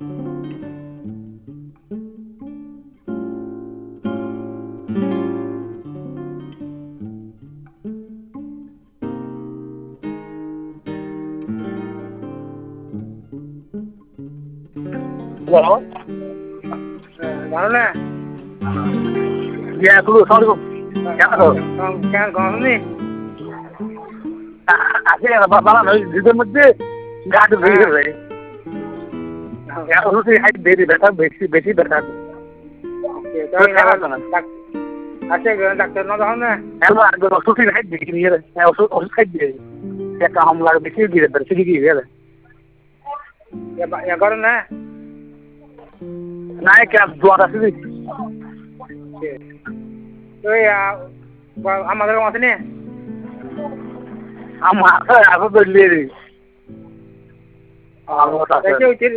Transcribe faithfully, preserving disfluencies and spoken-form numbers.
Hello? ভালো না? Yeah, hello, assalamualaikum. কেমন আছো? কেন গরমে? আছে বাবা না দুধের মধ্যে গাছ ভেঙে গেছে। এখন হচ্ছে হাইট বেশি ব্যথা বেশি বেশি ব্যথা। আচ্ছা ডাক্তার না দেখো না? এখন আগে ওষুধ হাইট বেশি নিয়ে যায় ওষুধ ওষুধ খাই দিয়ে একটা হামলা বেশি দিয়ে দেয় বেশি দিয়ে গেলে এগারো না? না কে দোয়া আছে নি ওই আমাদের আছে নি আমার আছে বললি আমার আছে